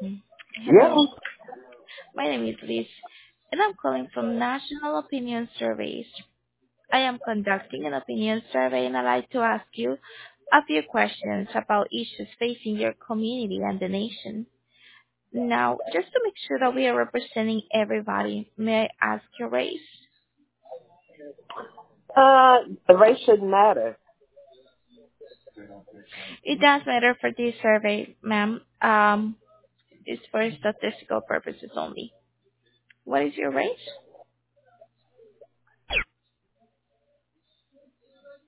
Yeah. Hello, my name is Liz, and I'm calling from National Opinion Surveys. I am conducting an opinion survey, and I'd like to ask you a few questions about issues facing your community and the nation. Now, just to make sure that we are representing everybody, may I ask your race? The race shouldn't matter. It does matter for this survey, ma'am. It's for statistical purposes only. What is your race?